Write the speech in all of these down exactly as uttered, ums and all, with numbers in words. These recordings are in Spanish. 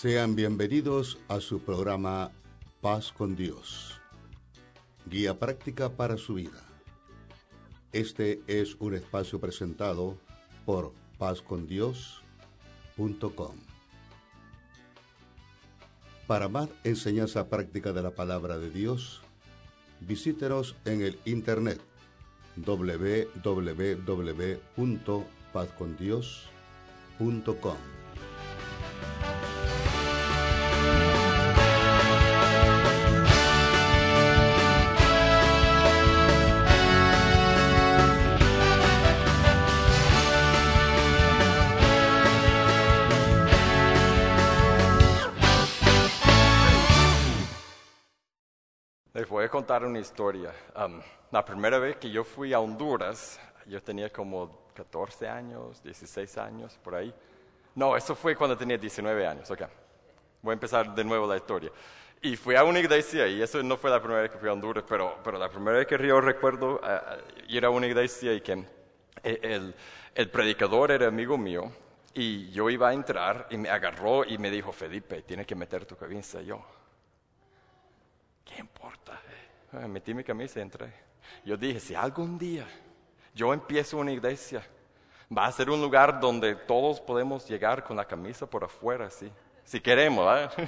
Sean bienvenidos a su programa Paz con Dios, guía práctica para su vida. Este es un espacio presentado por paz con dios punto com. Para más enseñanza práctica de la palabra de Dios, visítenos en el internet doble u doble u doble u punto paz con dios punto com. Les voy a contar una historia. Um, la primera vez que yo fui a Honduras, yo tenía como catorce años, dieciséis años, por ahí. No, eso fue cuando tenía diecinueve años, ok. Voy a empezar de nuevo la historia. Y fui a una iglesia, y eso no fue la primera vez que fui a Honduras, pero, pero la primera vez que yo recuerdo uh, ir a una iglesia y que el, el predicador era amigo mío, y yo iba a entrar, y me agarró y me dijo, Felipe, tienes que meter tu cabeza. Y yo, ¿qué importa? Eh, metí mi camisa y entré. Yo dije, si algún día yo empiezo una iglesia, va a ser un lugar donde todos podemos llegar con la camisa por afuera, sí, si queremos, ¿eh?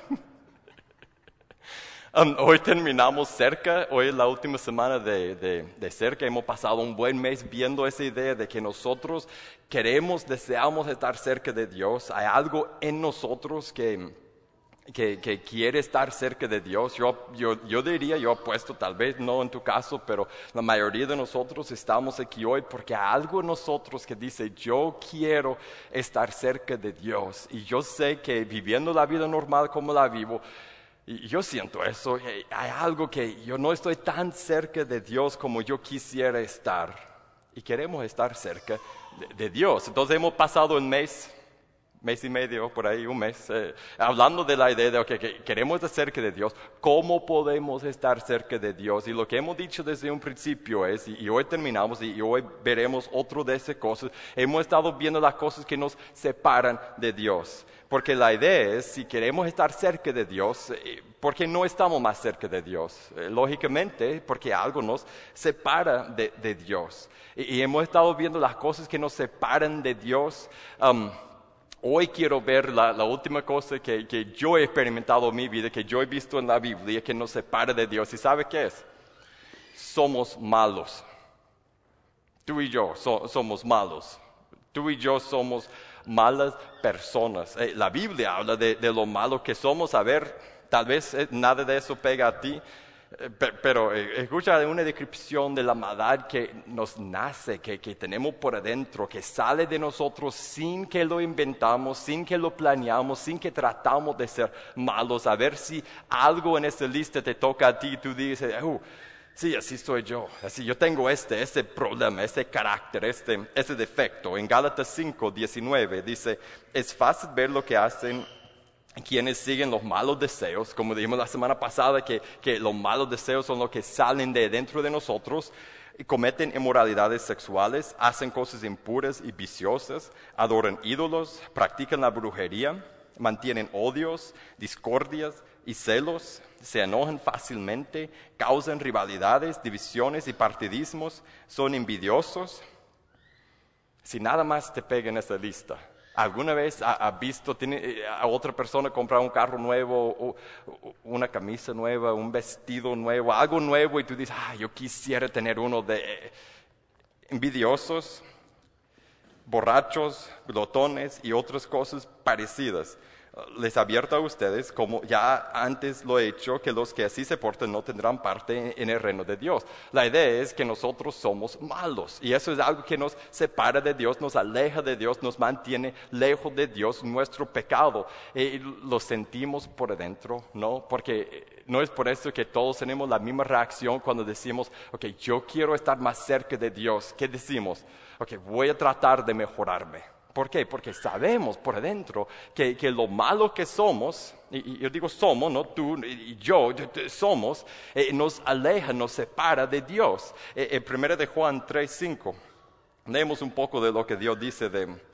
um, hoy terminamos cerca, hoy es la última semana de, de, de cerca, hemos pasado un buen mes viendo esa idea de que nosotros queremos, deseamos estar cerca de Dios. Hay algo en nosotros que... Que, que quiere estar cerca de Dios. Yo, yo, yo diría, yo apuesto, tal vez no en tu caso, pero la mayoría de nosotros estamos aquí hoy porque hay algo en nosotros que dice, yo quiero estar cerca de Dios. Y yo sé que viviendo la vida normal como la vivo, y yo siento eso, hay algo que yo no estoy tan cerca de Dios como yo quisiera estar. Y queremos estar cerca de, de Dios. Entonces hemos pasado un mes... mes y medio, por ahí, un mes, eh, hablando de la idea de okay, que queremos estar cerca de Dios, ¿cómo podemos estar cerca de Dios? Y lo que hemos dicho desde un principio es, y, y hoy terminamos, y, y hoy veremos otro de esas cosas, hemos estado viendo las cosas que nos separan de Dios. Porque la idea es, si queremos estar cerca de Dios, eh, ¿por qué no estamos más cerca de Dios? Eh, lógicamente, porque algo nos separa de, de Dios. Y, y hemos estado viendo las cosas que nos separan de Dios. Um, Hoy quiero ver la, la última cosa que, que yo he experimentado en mi vida, que yo he visto en la Biblia, que nos separa de Dios. ¿Y sabe qué es? Somos malos. Tú y yo so, somos malos. Tú y yo somos malas personas. Eh, la Biblia habla de, de lo malo que somos. A ver, tal vez eh, nada de eso pega a ti. Pero eh, escucha una descripción de la maldad que nos nace, que, que tenemos por adentro, que sale de nosotros sin que lo inventamos, sin que lo planeamos, sin que tratamos de ser malos. A ver si algo en esta lista te toca a ti y tú dices, oh, sí, así soy yo, así yo tengo este, este problema, este carácter, este, este defecto. En Gálatas cinco, diecinueve dice, es fácil ver lo que hacen quienes siguen los malos deseos, como dijimos la semana pasada, que, que los malos deseos son los que salen de dentro de nosotros, y cometen inmoralidades sexuales, hacen cosas impuras y viciosas, adoran ídolos, practican la brujería, mantienen odios, discordias y celos, se enojan fácilmente, causan rivalidades, divisiones y partidismos, son envidiosos. Si nada más te pega en esta lista, ¿alguna vez has visto tiene, a otra persona comprar un carro nuevo, o, o una camisa nueva, un vestido nuevo, algo nuevo y tú dices, ah, yo quisiera tener uno de eh, envidiosos, borrachos, glotones y otras cosas parecidas? Les advierto a ustedes, como ya antes lo he hecho, que los que así se portan no tendrán parte en el reino de Dios. La idea es que nosotros somos malos y eso es algo que nos separa de Dios, nos aleja de Dios, nos mantiene lejos de Dios, nuestro pecado. Y lo sentimos por adentro, ¿no? Porque no es por eso que todos tenemos la misma reacción cuando decimos, ok, yo quiero estar más cerca de Dios. ¿Qué decimos? Ok, voy a tratar de mejorarme. ¿Por qué? Porque sabemos por adentro que, que lo malo que somos, y, y yo digo somos, no tú y yo, somos, eh, nos aleja, nos separa de Dios. Eh, en primera de Juan tres, cinco, leemos un poco de lo que Dios dice de,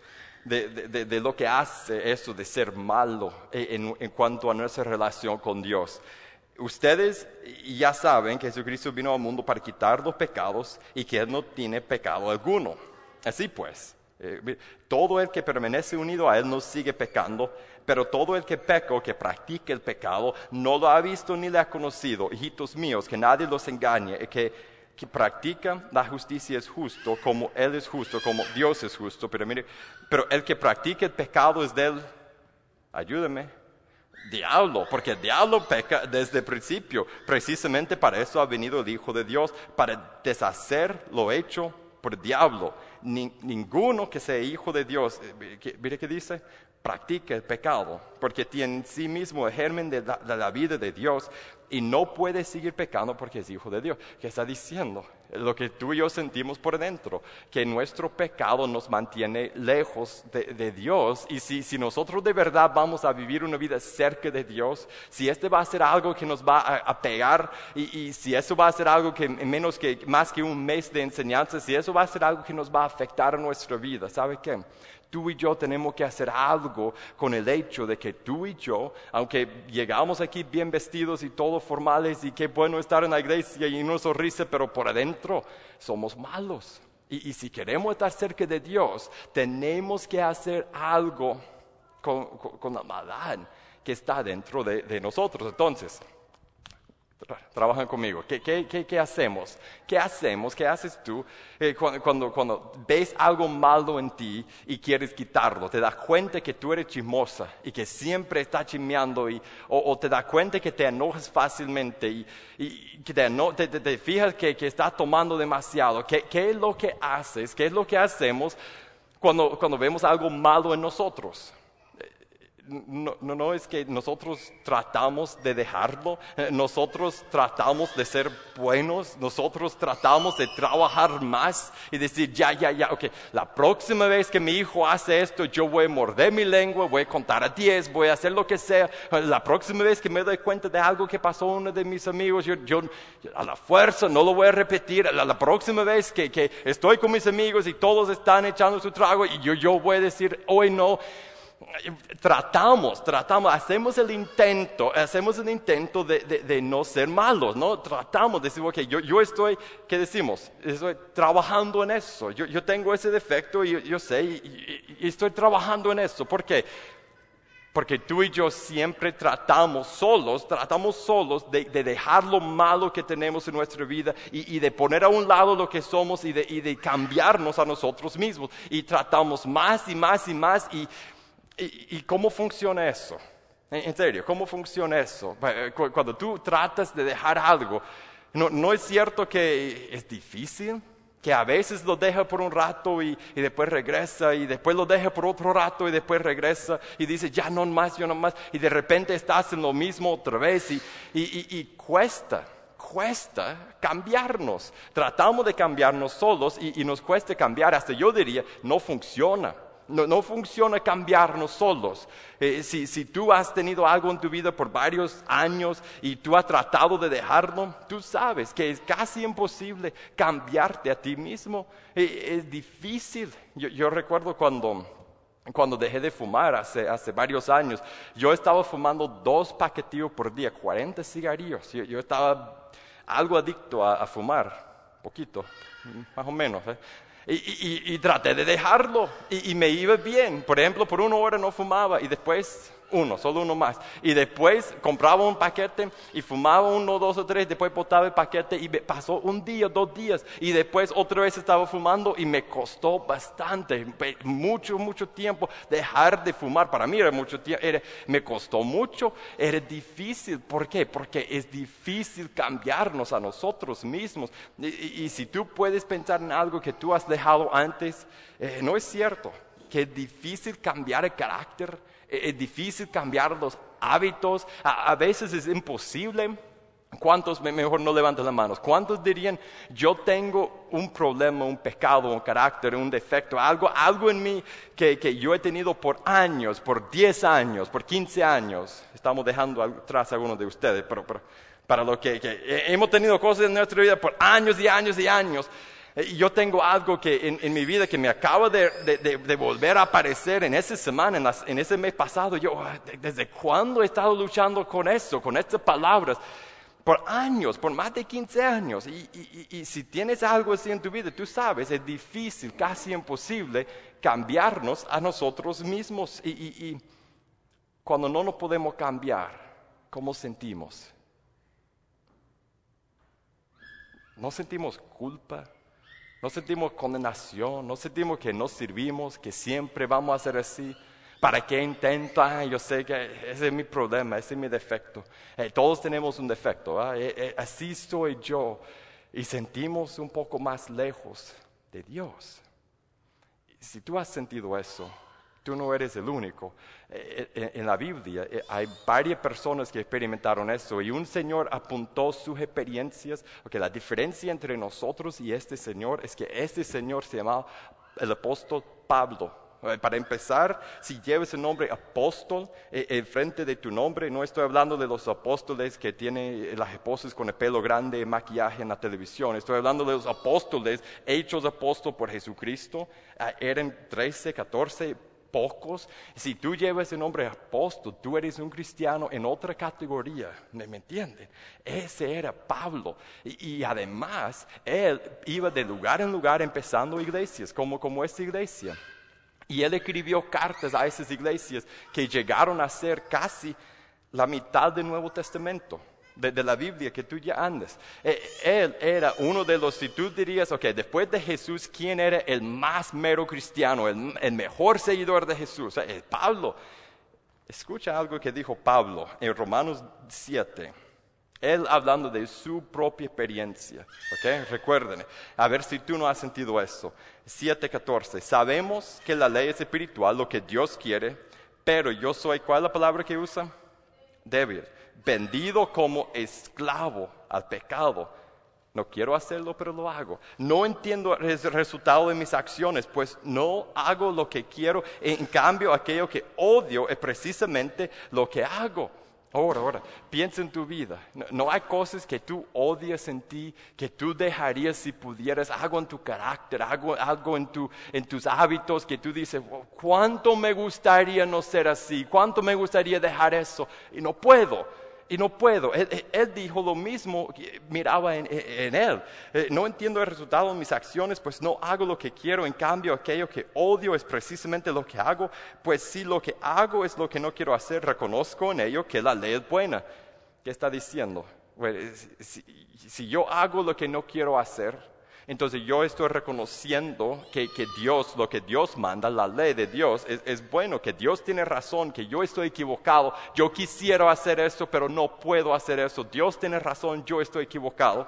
de, de, de lo que hace eso de ser malo en, en cuanto a nuestra relación con Dios. Ustedes ya saben que Jesucristo vino al mundo para quitar los pecados y que Él no tiene pecado alguno. Así pues, eh, todo el que permanece unido a Él no sigue pecando, pero todo el que peca o que practica el pecado no lo ha visto ni le ha conocido. Hijitos míos, que nadie los engañe, que, que practica la justicia es justo, como Él es justo, como Dios es justo. Pero mire, pero el que practica el pecado es del, ayúdame, diablo, porque el diablo peca desde el principio. Precisamente para eso ha venido el Hijo de Dios, para deshacer lo hecho por el diablo. Ni, ninguno que sea hijo de Dios, mire qué dice, practica el pecado, porque tiene en sí mismo el germen de la, de la vida de Dios y no puede seguir pecando porque es hijo de Dios. ¿Qué está diciendo? Lo que tú y yo sentimos por dentro, que nuestro pecado nos mantiene lejos de, de Dios. Y si, si nosotros de verdad vamos a vivir una vida cerca de Dios, si este va a ser algo que nos va a, a pegar, y, y si eso va a ser algo que menos que, más que un mes de enseñanza, si eso va a ser algo que nos va a afectar a nuestra vida, ¿sabe qué? Tú y yo tenemos que hacer algo con el hecho de que tú y yo, aunque llegamos aquí bien vestidos y todos formales y qué bueno estar en la iglesia y una sonrisa, pero por adentro somos malos. Y, y si queremos estar cerca de Dios, tenemos que hacer algo con, con, con la maldad que está dentro de, de nosotros. Entonces, trabajan conmigo. ¿Qué, qué, qué, qué hacemos? ¿Qué hacemos? ¿Qué haces tú eh, cuando, cuando, cuando ves algo malo en ti y quieres quitarlo? ¿Te das cuenta que tú eres chismosa y que siempre estás chismeando? Y, o, o te das cuenta que te enojas fácilmente y, y que te, te, te, te fijas que, que estás tomando demasiado? ¿Qué, ¿Qué es lo que haces? ¿Qué es lo que hacemos cuando, cuando vemos algo malo en nosotros? No, no, no es que nosotros tratamos de dejarlo, nosotros tratamos de ser buenos, nosotros tratamos de trabajar más y decir, ya, ya, ya, ok, la próxima vez que mi hijo hace esto, yo voy a morder mi lengua, voy a contar a diez, voy a hacer lo que sea. La próxima vez que me doy cuenta de algo que pasó a uno de mis amigos, yo, yo a la fuerza no lo voy a repetir. La, la próxima vez que, que estoy con mis amigos y todos están echando su trago y yo, yo voy a decir, hoy no. Tratamos, tratamos, hacemos el intento, hacemos el intento de, de, de no ser malos, ¿no? Tratamos de decir, ok, yo, yo estoy, ¿qué decimos? Estoy trabajando en eso, yo, yo tengo ese defecto y yo, yo sé, y, y, y estoy trabajando en eso. ¿Por qué? Porque tú y yo siempre tratamos solos, tratamos solos de, de dejar lo malo que tenemos en nuestra vida y, y de poner a un lado lo que somos y de, y de cambiarnos a nosotros mismos. Y tratamos más y más y más y... ¿Y, ¿Y cómo funciona eso? En serio, ¿cómo funciona eso? Cuando tú tratas de dejar algo, ¿no, no es cierto que es difícil? Que a veces lo deja por un rato y, y después regresa, y después lo deja por otro rato y después regresa, y dice, ya no más, yo no más, y de repente estás en lo mismo otra vez, y, y, y, y cuesta. Cuesta cambiarnos. Tratamos de cambiarnos solos y, y nos cuesta cambiar, hasta yo diría, no funciona. No, no funciona cambiarnos solos. Eh, si, si tú has tenido algo en tu vida por varios años y tú has tratado de dejarlo, tú sabes que es casi imposible cambiarte a ti mismo. Eh, es difícil. Yo, yo recuerdo cuando, cuando dejé de fumar hace, hace varios años, yo estaba fumando dos paquetillos por día, cuarenta cigarrillos. Yo, yo estaba algo adicto a, a fumar, poquito, más o menos, ¿eh? Y, y, y traté de dejarlo y, y me iba bien. Por ejemplo, por una hora no fumaba y después uno, solo uno más. Y después compraba un paquete y fumaba uno, dos o tres, después botaba el paquete y me pasó un día, dos días. Y después otra vez estaba fumando y me costó bastante, mucho, mucho tiempo dejar de fumar. Para mí era mucho tiempo, era, me costó mucho, era difícil. ¿Por qué? Porque es difícil cambiarnos a nosotros mismos. Y, y, y si tú puedes pensar en algo que tú has dejado antes, eh, no es cierto que es difícil cambiar el carácter. Es difícil cambiar los hábitos, a, a veces es imposible. ¿Cuántos, mejor no levanten las manos, cuántos dirían, yo tengo un problema, un pecado, un carácter, un defecto, algo, algo en mí que, que yo he tenido por años, por diez años, por quince años? Estamos dejando atrás a algunos de ustedes, pero, pero para lo que, que hemos tenido cosas en nuestra vida por años y años y años. Y yo tengo algo que en, en mi vida que me acaba de, de, de, de volver a aparecer en esa semana, en, las, en ese mes pasado. Yo, ¿desde cuándo he estado luchando con eso, con estas palabras? Por años, por más de quince años. Y, y, y, y si tienes algo así en tu vida, tú sabes, es difícil, casi imposible cambiarnos a nosotros mismos. Y, y, y cuando no nos podemos cambiar, ¿cómo sentimos? ¿No sentimos culpa? ¿No sentimos condenación? ¿No sentimos que no servimos, que siempre vamos a ser así? ¿Para qué intento? Ah, yo sé que ese es mi problema, ese es mi defecto. Eh, todos tenemos un defecto, ¿ah? eh, eh, así soy yo. Y sentimos un poco más lejos de Dios. Si tú has sentido eso, tú no eres el único. Eh, eh, en la Biblia eh, hay varias personas que experimentaron eso y un Señor apuntó sus experiencias. Porque la diferencia entre nosotros y este Señor es que este Señor se llamaba el apóstol Pablo. Para empezar, si llevas el nombre apóstol eh, en frente de tu nombre, no estoy hablando de los apóstoles que tienen las esposas con el pelo grande y maquillaje en la televisión. Estoy hablando de los apóstoles hechos apóstol por Jesucristo. Eh, eran trece, catorce, pocos. Si tú llevas el nombre apóstol, tú eres un cristiano en otra categoría. ¿Me, me entienden? Ese era Pablo. Y, y además, él iba de lugar en lugar empezando iglesias, como, como esta iglesia. Y él escribió cartas a esas iglesias que llegaron a ser casi la mitad del Nuevo Testamento, de, de la Biblia que tú ya andas. Eh, él era uno de los, si tú dirías, ok, después de Jesús, ¿quién era el más mero cristiano, el, el mejor seguidor de Jesús? Eh, Pablo. Escucha algo que dijo Pablo en Romanos siete. Él hablando de su propia experiencia, ¿ok? Recuerden, a ver si tú no has sentido eso. siete catorce, sabemos que la ley es espiritual, lo que Dios quiere, pero yo soy, ¿cuál es la palabra que usa? Débil, vendido como esclavo al pecado. No quiero hacerlo, pero lo hago. No entiendo el resultado de mis acciones, pues no hago lo que quiero. En cambio, aquello que odio es precisamente lo que hago. Ahora, ahora, piensa en tu vida. No, no hay cosas que tú odias en ti, que tú dejarías si pudieras. Algo en tu carácter, algo, algo en, tu, en tus hábitos que tú dices, ¿cuánto me gustaría no ser así? ¿Cuánto me gustaría dejar eso? Y no puedo. Y no puedo. Él, él, él dijo lo mismo, miraba en, en él. Eh, no entiendo el resultado de mis acciones, pues no hago lo que quiero. En cambio, aquello que odio es precisamente lo que hago. Pues si lo que hago es lo que no quiero hacer, reconozco en ello que la ley es buena. ¿Qué está diciendo? Bueno, si, si yo hago lo que no quiero hacer, entonces yo estoy reconociendo que, que Dios, lo que Dios manda, la ley de Dios, es, es bueno, que Dios tiene razón, que yo estoy equivocado, yo quisiera hacer esto, pero no puedo hacer eso, Dios tiene razón, yo estoy equivocado.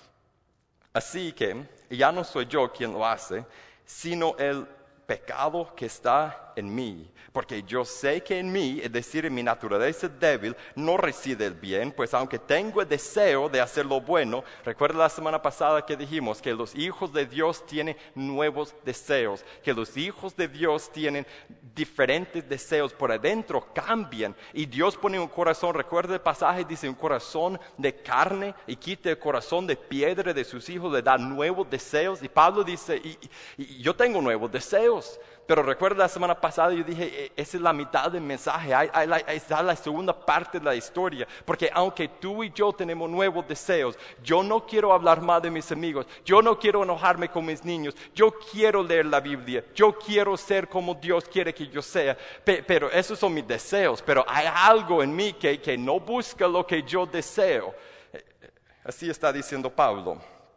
Así que ya no soy yo quien lo hace, sino el pecado que está en mí, porque yo sé que en mí, es decir, en mi naturaleza débil, no reside el bien, pues aunque tengo el deseo de hacer lo bueno, recuerda la semana pasada que dijimos que los hijos de Dios tienen nuevos deseos, que los hijos de Dios tienen diferentes deseos, por adentro cambian, y Dios pone un corazón, recuerda el pasaje, dice un corazón de carne, y quita el corazón de piedra de sus hijos, le da nuevos deseos, y Pablo dice, y, y, y yo tengo nuevos deseos. Pero recuerda la semana pasada yo dije, esa es la mitad del mensaje, ahí, ahí, ahí está la segunda parte de la historia. Porque aunque tú y yo tenemos nuevos deseos, yo no quiero hablar mal de mis amigos, yo no quiero enojarme con mis niños, yo quiero leer la Biblia, yo quiero ser como Dios quiere que yo sea. Pe- pero esos son mis deseos, pero hay algo en mí que, que no busca lo que yo deseo. Así está diciendo Pablo,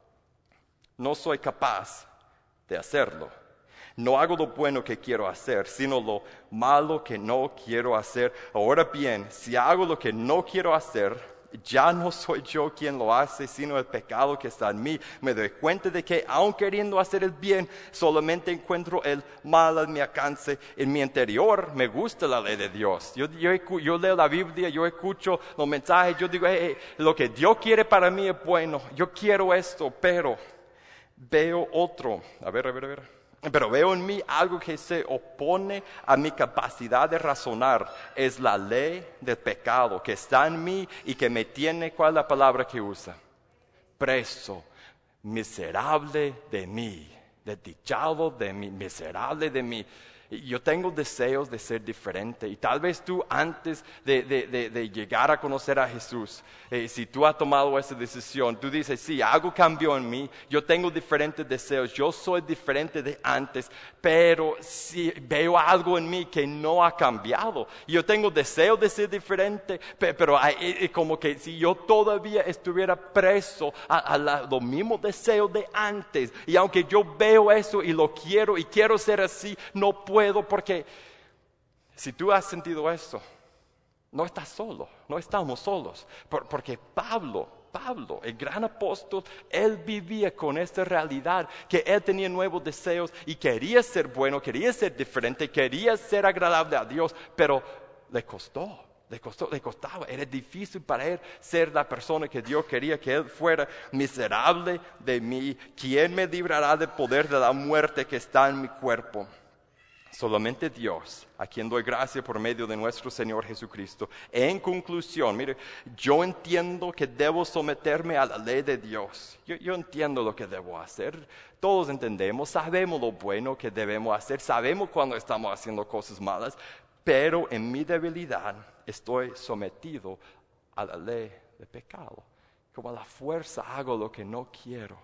no soy capaz de hacerlo. No hago lo bueno que quiero hacer, sino lo malo que no quiero hacer. Ahora bien, si hago lo que no quiero hacer, ya no soy yo quien lo hace, sino el pecado que está en mí. Me doy cuenta de que, aun queriendo hacer el bien, solamente encuentro el mal al mi alcance. En mi interior me gusta la ley de Dios. Yo, yo, yo leo la Biblia, yo escucho los mensajes, yo digo, hey, hey, lo que Dios quiere para mí es bueno. Yo quiero esto, pero veo otro. A ver, a ver, a ver. Pero veo en mí algo que se opone a mi capacidad de razonar. Es la ley del pecado que está en mí y que me tiene, ¿cuál es la palabra que usa? Preso. miserable de mí, desdichado de mí, miserable de mí. Yo tengo deseos de ser diferente y tal vez tú antes de, de, de, de llegar a conocer a Jesús, eh, si tú has tomado esa decisión, tú dices, sí, algo cambió en mí, yo tengo diferentes deseos, yo soy diferente de antes, pero si veo algo en mí que no ha cambiado, yo tengo deseos de ser diferente, pero hay, como que si yo todavía estuviera preso a, a la, los mismos deseos de antes, y aunque yo veo eso y lo quiero y quiero ser así, no puedo. Porque si tú has sentido eso, no estás solo, no estamos solos. Por, porque Pablo, Pablo, el gran apóstol, él vivía con esta realidad, que él tenía nuevos deseos y quería ser bueno, quería ser diferente, quería ser agradable a Dios, pero le costó. Le costó, le costaba, era difícil para él ser la persona que Dios quería que él fuera. Miserable de mí, ¿quién me librará del poder de la muerte que está en mi cuerpo? Solamente Dios, a quien doy gracia por medio de nuestro Señor Jesucristo. En conclusión, mire, yo entiendo que debo someterme a la ley de Dios. Yo, yo entiendo lo que debo hacer. Todos entendemos, sabemos lo bueno que debemos hacer, sabemos cuando estamos haciendo cosas malas, pero en mi debilidad estoy sometido a la ley de pecado. Como a la fuerza hago lo que no quiero.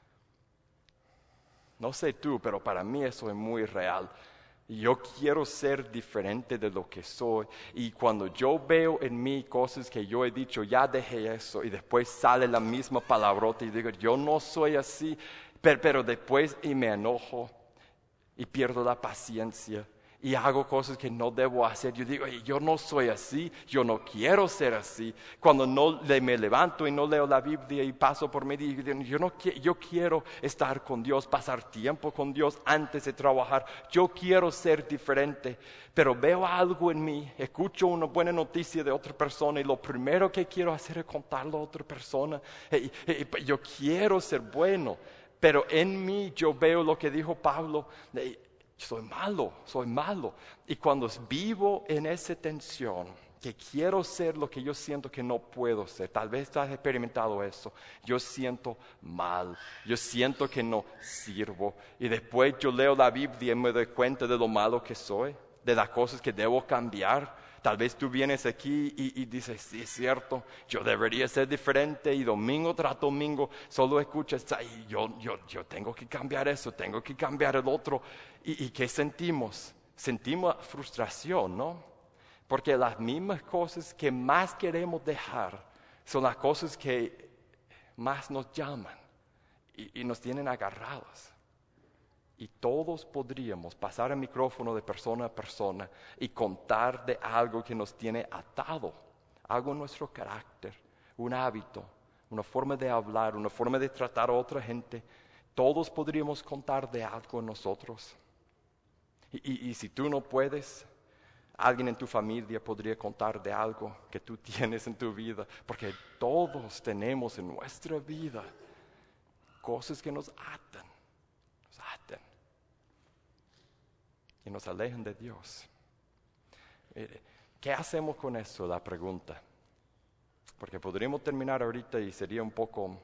No sé tú, pero para mí eso es muy real. Yo quiero ser diferente de lo que soy, y cuando yo veo en mí cosas que yo he dicho, ya dejé eso, y después sale la misma palabrota y digo, yo no soy así, pero, pero después y me enojo y pierdo la paciencia y hago cosas que no debo hacer. Yo digo, yo no soy así, yo no quiero ser así. Cuando no me levanto y no leo la Biblia y paso por mí, digo, yo, no, yo quiero estar con Dios, pasar tiempo con Dios antes de trabajar. Yo quiero ser diferente, pero veo algo en mí, escucho una buena noticia de otra persona y lo primero que quiero hacer es contarlo a otra persona. Y, y, yo quiero ser bueno, pero en mí yo veo lo que dijo Pablo, soy malo, soy malo. Y cuando vivo en esa tensión, que quiero ser lo que yo siento que no puedo ser, tal vez has experimentado eso, yo siento mal, yo siento que no sirvo. Y después yo leo la Biblia y me doy cuenta de lo malo que soy, de las cosas que debo cambiar. Tal vez tú vienes aquí y, y dices, sí, es cierto, yo debería ser diferente, y domingo tras domingo solo escuchas, ay, yo, yo, yo tengo que cambiar eso, tengo que cambiar el otro. ¿Y, y qué sentimos? Sentimos frustración, ¿no? Porque las mismas cosas que más queremos dejar son las cosas que más nos llaman y, y nos tienen agarrados. Y todos podríamos pasar el micrófono de persona a persona y contar de algo que nos tiene atado, algo en nuestro carácter, un hábito, una forma de hablar, una forma de tratar a otra gente. Todos podríamos contar de algo en nosotros. Y, y, y si tú no puedes, alguien en tu familia podría contar de algo que tú tienes en tu vida, porque todos tenemos en nuestra vida cosas que nos atan. Y nos alejan de Dios. ¿Qué hacemos con eso? La pregunta. Porque podríamos terminar ahorita y sería un poco,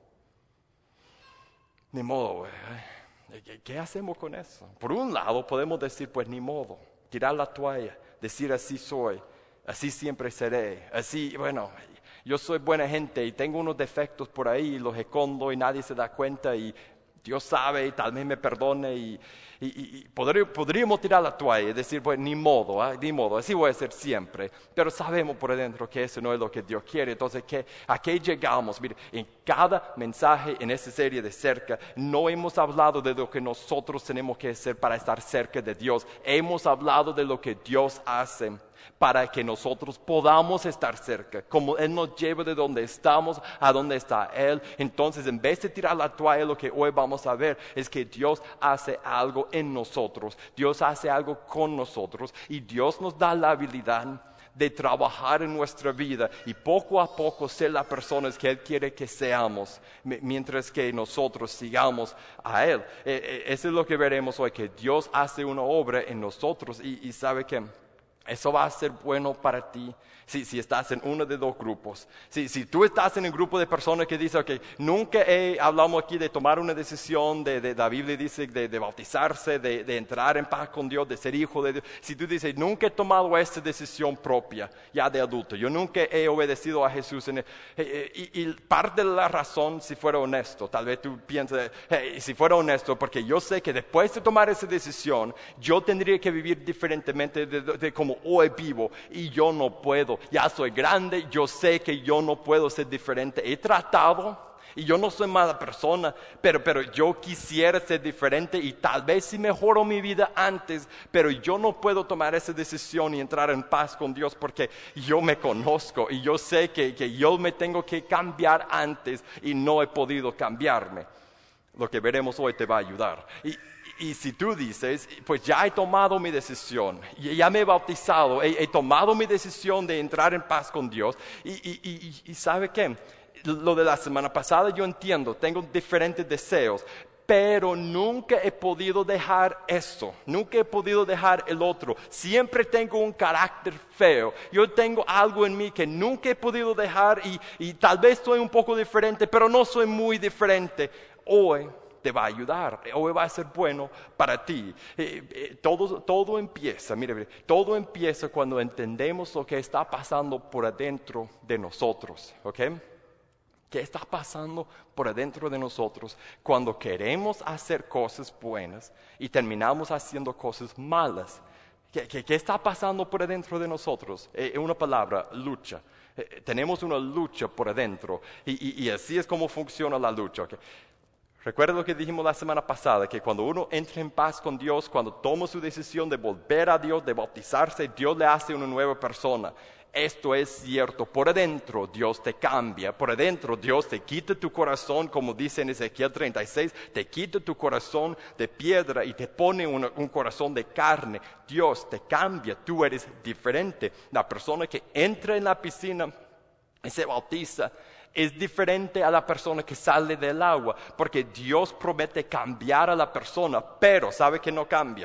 ni modo. ¿Qué, qué hacemos con eso? Por un lado podemos decir, pues ni modo, tirar la toalla, decir así soy, así siempre seré, así, bueno, yo soy buena gente y tengo unos defectos por ahí y los escondo y nadie se da cuenta y Dios sabe y tal vez me perdone y, y, y podríamos, podríamos tirar la toalla y decir, pues ni modo, ¿eh? ni modo, así voy a ser siempre. Pero sabemos por dentro que eso no es lo que Dios quiere. Entonces, ¿qué, ¿a qué llegamos? Mire, en cada mensaje en esta serie de cerca, no hemos hablado de lo que nosotros tenemos que hacer para estar cerca de Dios. Hemos hablado de lo que Dios hace para que nosotros podamos estar cerca, como Él nos lleva de donde estamos a donde está Él. Entonces, en vez de tirar la toalla, lo que hoy vamos a ver es que Dios hace algo en nosotros, Dios hace algo con nosotros, y Dios nos da la habilidad de trabajar en nuestra vida y poco a poco ser las personas que Él quiere que seamos, mientras que nosotros sigamos a Él. Eh, eh, eso es lo que veremos hoy, que Dios hace una obra en nosotros, y, y sabe que Eso va a ser bueno para ti si, si estás en uno de dos grupos. Si, si tú estás en el grupo de personas que dicen, ok, nunca he, hablamos aquí de tomar una decisión, de, de la Biblia dice de, de bautizarse, de, de entrar en paz con Dios, de ser hijo de Dios. Si tú dices, nunca he tomado esta decisión propia, ya de adulto, yo nunca he obedecido a Jesús. En el, y, y parte de la razón, si fuera honesto, tal vez tú piensas, hey, si fuera honesto, porque yo sé que después de tomar esa decisión, yo tendría que vivir diferentemente de, de, de como hoy vivo, y yo no puedo. Ya soy grande, yo sé que yo no puedo ser diferente. He tratado, y yo no soy mala persona, pero, pero yo quisiera ser diferente, y tal vez si mejoro mi vida antes, pero yo no puedo tomar esa decisión y entrar en paz con Dios, porque yo me conozco, y yo sé que, que yo me tengo que cambiar antes, y no he podido cambiarme. Lo que veremos hoy te va a ayudar. Y, Y si tú dices, pues ya he tomado mi decisión, ya me he bautizado, he, he tomado mi decisión de entrar en paz con Dios, y, y, y, y ¿sabe qué? Lo de la semana pasada yo entiendo, tengo diferentes deseos, pero nunca he podido dejar eso, nunca he podido dejar el otro. Siempre tengo un carácter feo, yo tengo algo en mí que nunca he podido dejar, y, y tal vez soy un poco diferente, pero no soy muy diferente. Hoy te va a ayudar, hoy va a ser bueno para ti. Eh, eh, todo, todo empieza, mire, mire, todo empieza cuando entendemos lo que está pasando por adentro de nosotros, ¿ok? ¿Qué está pasando por adentro de nosotros cuando queremos hacer cosas buenas y terminamos haciendo cosas malas? ¿Qué, qué, qué está pasando por adentro de nosotros? Eh, una palabra, lucha. Eh, tenemos una lucha por adentro, y, y, y así es como funciona la lucha, ¿ok? Recuerda lo que dijimos la semana pasada, que cuando uno entra en paz con Dios, cuando toma su decisión de volver a Dios, de bautizarse, Dios le hace una nueva persona. Esto es cierto, por adentro Dios te cambia, por adentro Dios te quita tu corazón, como dice en Ezequiel treinta y seis, te quita tu corazón de piedra y te pone una, un corazón de carne. Dios te cambia, tú eres diferente. La persona que entra en la piscina y se bautiza es diferente a la persona que sale del agua, porque Dios promete cambiar a la persona, pero ¿sabe que no cambia?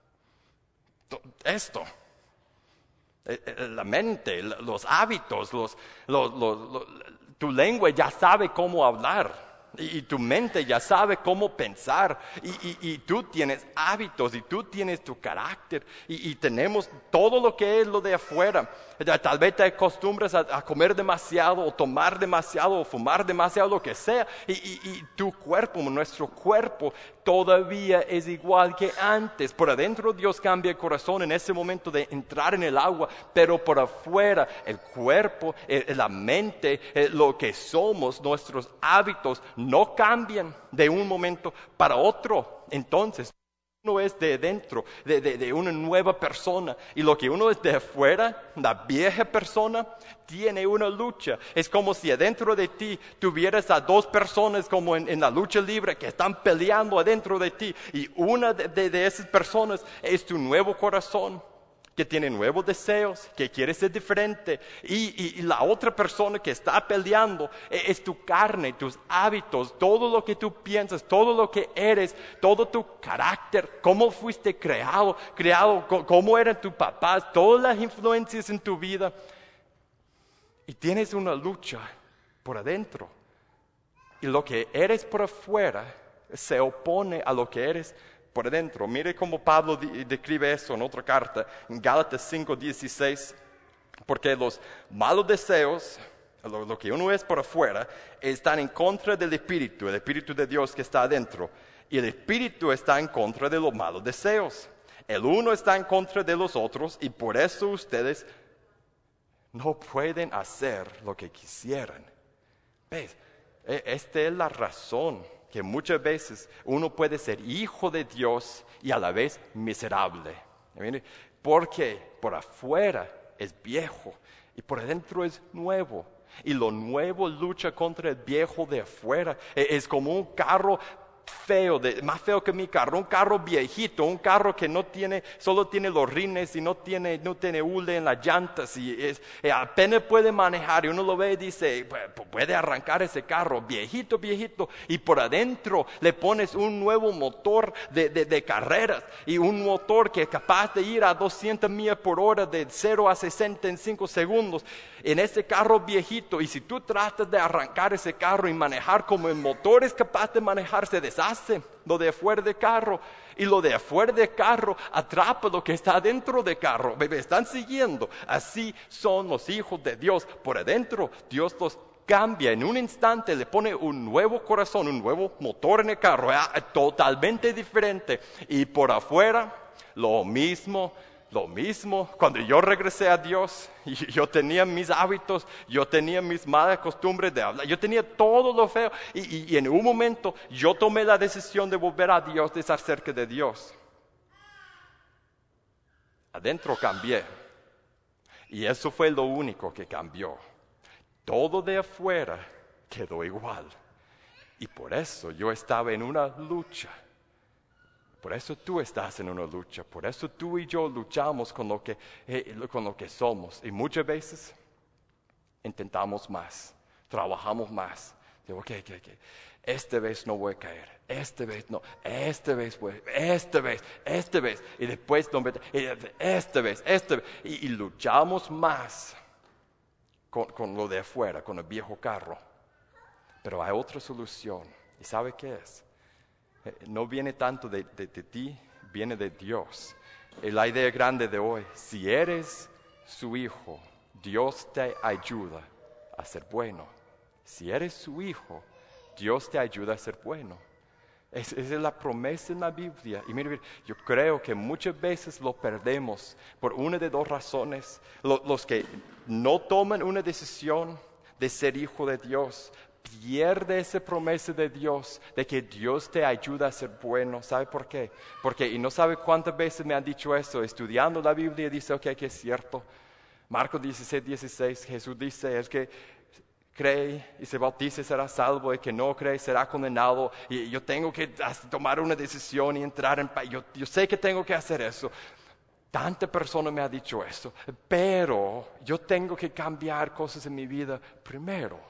Esto, la mente, los hábitos, los, los, los, los, tu lengua ya sabe cómo hablar. Y, y tu mente ya sabe cómo pensar, y, y, y tú tienes hábitos, y tú tienes tu carácter, y, y tenemos todo lo que es lo de afuera. Tal vez te acostumbras a, a comer demasiado, o tomar demasiado, o fumar demasiado, lo que sea, y, y, y tu cuerpo, nuestro cuerpo, todavía es igual que antes. Por adentro Dios cambia el corazón en ese momento de entrar en el agua, pero por afuera el cuerpo, eh, la mente, eh, lo que somos, nuestros hábitos no cambian de un momento para otro. Entonces uno es de dentro, de, de, de una nueva persona, y lo que uno es de afuera, la vieja persona, tiene una lucha. Es como si adentro de ti tuvieras a dos personas como en, en la lucha libre que están peleando adentro de ti, y una de, de, de esas personas es tu nuevo corazón, que tiene nuevos deseos, que quiere ser diferente, y, y, y la otra persona que está peleando es, es tu carne, tus hábitos, todo lo que tú piensas, todo lo que eres, todo tu carácter, cómo fuiste creado, creado, cómo eran tus papás, todas las influencias en tu vida, y tienes una lucha por adentro, y lo que eres por afuera se opone a lo que eres por adentro. Mire cómo Pablo describe eso en otra carta, en Gálatas cinco dieciséis, porque los malos deseos, lo, lo que uno es por afuera, están en contra del Espíritu, el Espíritu de Dios que está adentro, y el Espíritu está en contra de los malos deseos. El uno está en contra de los otros, y por eso ustedes no pueden hacer lo que quisieran. ¿Ves? Esta es la razón que muchas veces uno puede ser hijo de Dios y a la vez miserable. Porque por afuera es viejo y por adentro es nuevo. Y lo nuevo lucha contra el viejo de afuera. Es como un carro feo, de, más feo que mi carro, un carro viejito, un carro que no tiene, solo tiene los rines y no tiene, no tiene hule en las llantas y es, eh, apenas puede manejar y uno lo ve y dice, puede arrancar ese carro, viejito, viejito, y por adentro le pones un nuevo motor de, de, de carreras y un motor que es capaz de ir a doscientas millas por hora de cero a sesenta en cinco segundos en ese carro viejito, y si tú tratas de arrancar ese carro y manejar como el motor es capaz de manejar, se deshace lo de afuera del carro, y lo de afuera del carro atrapa lo que está adentro del carro. ¿Me están siguiendo? Así son los hijos de Dios. Por adentro Dios los cambia en un instante, le pone un nuevo corazón, un nuevo motor en el carro, totalmente diferente, y por afuera lo mismo. Lo mismo, cuando yo regresé a Dios, yo tenía mis hábitos, yo tenía mis malas costumbres de hablar, yo tenía todo lo feo, y, y, y en un momento yo tomé la decisión de volver a Dios, de estar cerca de Dios. Adentro cambié, y eso fue lo único que cambió. Todo de afuera quedó igual, y por eso yo estaba en una lucha. Por eso tú estás en una lucha, por eso tú y yo luchamos con lo que, eh, con lo que somos. Y muchas veces intentamos más, trabajamos más. Digo, ok, ok, ok, esta vez no voy a caer, esta vez no, esta vez voy, esta vez, esta vez. Y después, no, esta vez, esta vez. Y, y luchamos más con, con lo de afuera, con el viejo carro. Pero hay otra solución. ¿Y sabe qué es? No viene tanto de, de, de ti, viene de Dios. Es la idea grande de hoy. Si eres su hijo, Dios te ayuda a ser bueno. Si eres su hijo, Dios te ayuda a ser bueno. Es, esa es la promesa en la Biblia. Y mire, yo creo que muchas veces lo perdemos por una de dos razones. Los, los que no toman una decisión de ser hijo de Dios, pierde esa promesa de Dios, de que Dios te ayuda a ser bueno. ¿Sabe por qué? Porque, y no sabe cuántas veces me han dicho eso, estudiando la Biblia, dice, ok, que es cierto. Marcos dieciséis, dieciséis, Jesús dice, el que cree y se bautice será salvo, el que no cree será condenado, y yo tengo que tomar una decisión y entrar en paz. Yo, yo sé que tengo que hacer eso. Tanta persona me ha dicho eso, pero yo tengo que cambiar cosas en mi vida primero.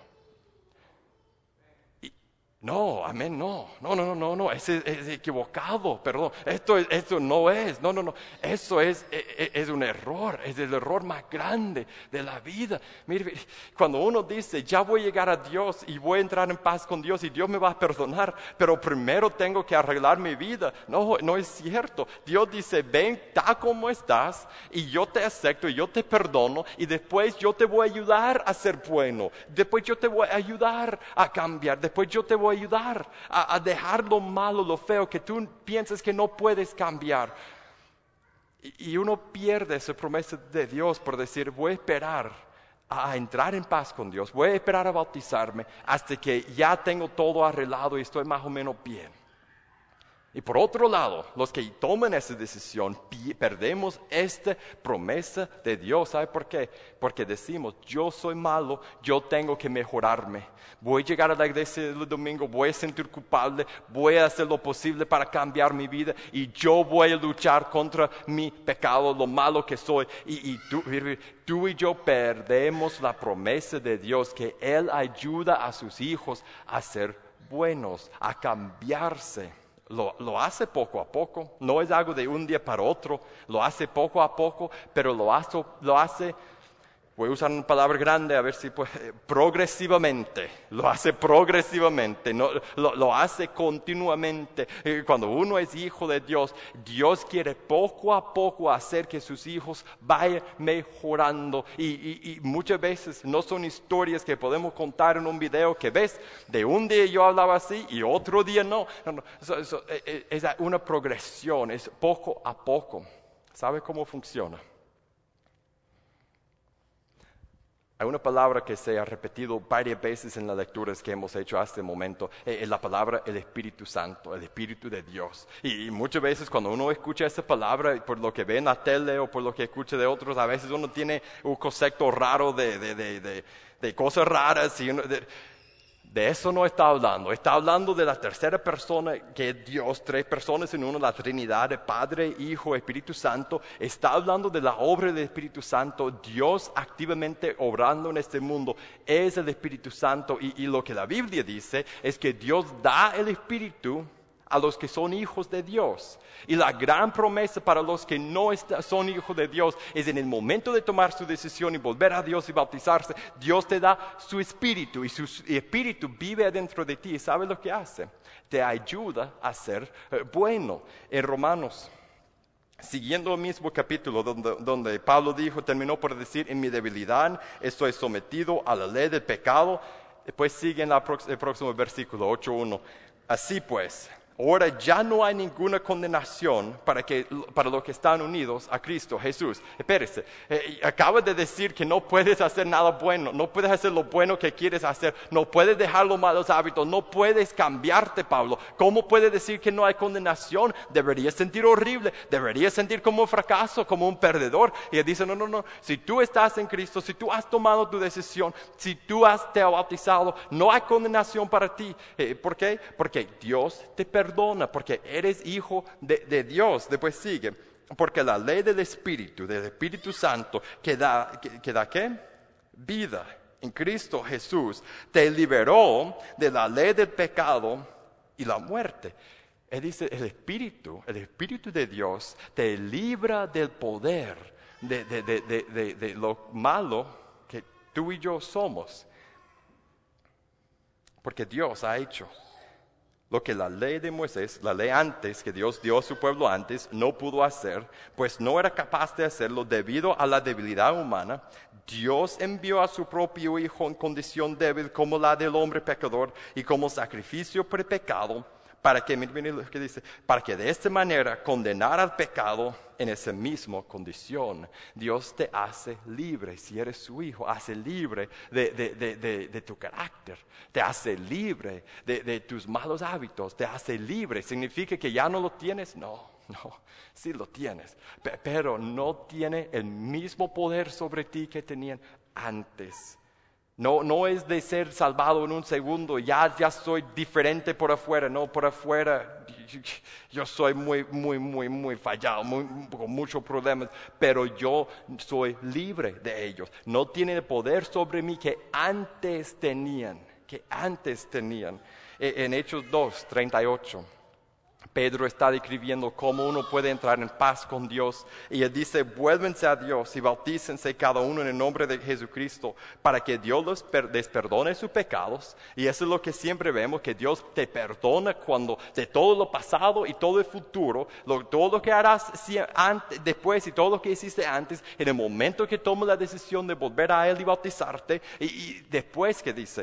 No, amén, no, no, no, no, no, es, es equivocado, perdón, esto, esto no es, no, no, no, eso es, es, es un error, es el error más grande de la vida. Mire, cuando uno dice, ya voy a llegar a Dios y voy a entrar en paz con Dios y Dios me va a perdonar, pero primero tengo que arreglar mi vida, no, no es cierto. Dios dice, ven tal como estás y yo te acepto y yo te perdono, y después yo te voy a ayudar a ser bueno, después yo te voy a ayudar a cambiar, después yo te voy a ayudar a, a dejar lo malo, lo feo que tú piensas que no puedes cambiar. Y, y uno pierde esa promesa de Dios por decir, voy a esperar a entrar en paz con Dios, voy a esperar a bautizarme hasta que ya tengo todo arreglado y estoy más o menos bien. Y por otro lado, los que toman esa decisión, perdemos esta promesa de Dios. ¿Sabe por qué? Porque decimos, yo soy malo, yo tengo que mejorarme. Voy a llegar a la iglesia el domingo, voy a sentir culpable, voy a hacer lo posible para cambiar mi vida, y yo voy a luchar contra mi pecado, lo malo que soy. Y, y tú, tú y yo perdemos la promesa de Dios, que Él ayuda a sus hijos a ser buenos, a cambiarse. Lo, lo hace poco a poco, no es algo de un día para otro, lo hace poco a poco, pero lo hace, lo hace, voy a usar una palabra grande a ver si pues, progresivamente, lo hace progresivamente, no, lo, lo hace continuamente. Cuando uno es hijo de Dios, Dios quiere poco a poco hacer que sus hijos vayan mejorando, y, y, y muchas veces no son historias que podemos contar en un video que ves, de un día yo hablaba así y otro día no, no, no. Eso, eso, es una progresión, es poco a poco. ¿Sabe cómo funciona? Hay una palabra que se ha repetido varias veces en las lecturas que hemos hecho hasta el momento, es la palabra el Espíritu Santo, el Espíritu de Dios. Y muchas veces cuando uno escucha esa palabra, por lo que ve en la tele o por lo que escucha de otros, a veces uno tiene un concepto raro de, de, de, de, de cosas raras. Y uno, de, De eso no está hablando. Está hablando de la tercera persona, que es Dios, tres personas en uno, la Trinidad, el Padre, Hijo, Espíritu Santo. Está hablando de la obra del Espíritu Santo. Dios activamente obrando en este mundo es el Espíritu Santo. Y, y lo que la Biblia dice es que Dios da el Espíritu a los que son hijos de Dios. Y la gran promesa para los que no está, son hijos de Dios es en el momento de tomar su decisión y volver a Dios y bautizarse, Dios te da su espíritu y su espíritu vive adentro de ti. ¿Y sabe lo que hace? Te ayuda a ser eh, bueno. En Romanos, siguiendo el mismo capítulo donde, donde Pablo dijo, terminó por decir, en mi debilidad estoy sometido a la ley del pecado. Después sigue en la, el próximo versículo, ocho uno. Así pues, ahora ya no hay ninguna condenación para, que, para los que están unidos a Cristo Jesús. Espérese, eh, acaba de decir que no puedes hacer nada bueno, no puedes hacer lo bueno que quieres hacer, no puedes dejar los malos hábitos, no puedes cambiarte, Pablo. ¿Cómo puede decir que no hay condenación? Deberías sentir horrible, deberías sentir como un fracaso, como un perdedor. Y él dice, no, no, no, si tú estás en Cristo, si tú has tomado tu decisión, si tú has te bautizado, no hay condenación para ti. Eh, ¿Por qué? Porque Dios te perdona. Perdona, porque eres hijo de, de Dios. Después sigue, porque la ley del Espíritu, del Espíritu Santo, que da, que, que da ¿qué? Vida en Cristo Jesús, te liberó de la ley del pecado y la muerte. Él dice, el Espíritu, el Espíritu de Dios te libra del poder de, de, de, de, de, de lo malo que tú y yo somos. Porque Dios ha hecho lo que la ley de Moisés, la ley antes, que Dios dio a su pueblo antes, no pudo hacer, pues no era capaz de hacerlo debido a la debilidad humana. Dios envió a su propio Hijo en condición débil como la del hombre pecador y como sacrificio por el pecado, para que, miren lo que dice, para que de esta manera condenar al pecado en esa misma condición. Dios te hace libre, si eres su hijo, hace libre de, de, de, de, de tu carácter, te hace libre de, de tus malos hábitos, te hace libre. ¿Significa que ya no lo tienes? No, no, sí lo tienes, pero no tiene el mismo poder sobre ti que tenían antes. No, no es de ser salvado en un segundo, ya, ya soy diferente por afuera, no, por afuera yo, yo soy muy, muy, muy, muy fallado, muy, con muchos problemas, pero yo soy libre de ellos. No tienen el poder sobre mí que antes tenían, que antes tenían. En Hechos dos, treinta y ocho. Pedro está describiendo cómo uno puede entrar en paz con Dios. Y él dice, vuélvense a Dios y bautícense cada uno en el nombre de Jesucristo para que Dios les, per- les perdone sus pecados. Y eso es lo que siempre vemos, que Dios te perdona cuando de todo lo pasado y todo el futuro, lo, todo lo que harás si, antes, después y todo lo que hiciste antes, en el momento que tomas la decisión de volver a Él y bautizarte. Y, y después que dice,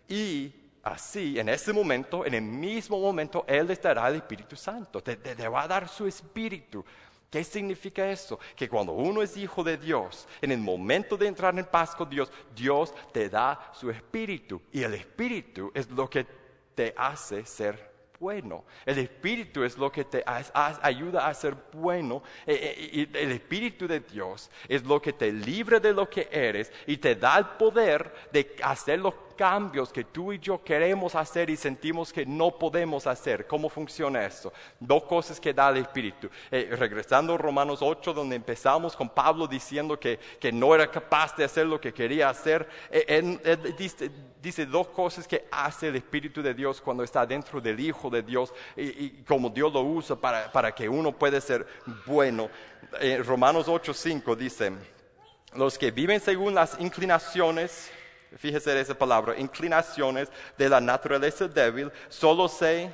y así, en ese momento, en el mismo momento, Él les dará el Espíritu Santo. Te, te, te va a dar su Espíritu. ¿Qué significa eso? Que cuando uno es hijo de Dios, en el momento de entrar en paz con Dios, Dios te da su Espíritu. Y el Espíritu es lo que te hace ser bueno. El Espíritu es lo que te a, a, ayuda a ser bueno. E, e, y el Espíritu de Dios es lo que te libra de lo que eres y te da el poder de hacer los cambios que tú y yo queremos hacer y sentimos que no podemos hacer. ¿Cómo funciona eso? Dos cosas que da el Espíritu. Eh, regresando a Romanos ocho, donde empezamos con Pablo diciendo que, que no era capaz de hacer lo que quería hacer. Eh, él, él dice, dice dos cosas que hace el Espíritu de Dios cuando está dentro del Hijo de Dios y, y como Dios lo usa para, para que uno pueda ser bueno. Eh, Romanos ocho, cinco dice, los que viven según las inclinaciones, fíjese en esa palabra, inclinaciones de la naturaleza débil, solo se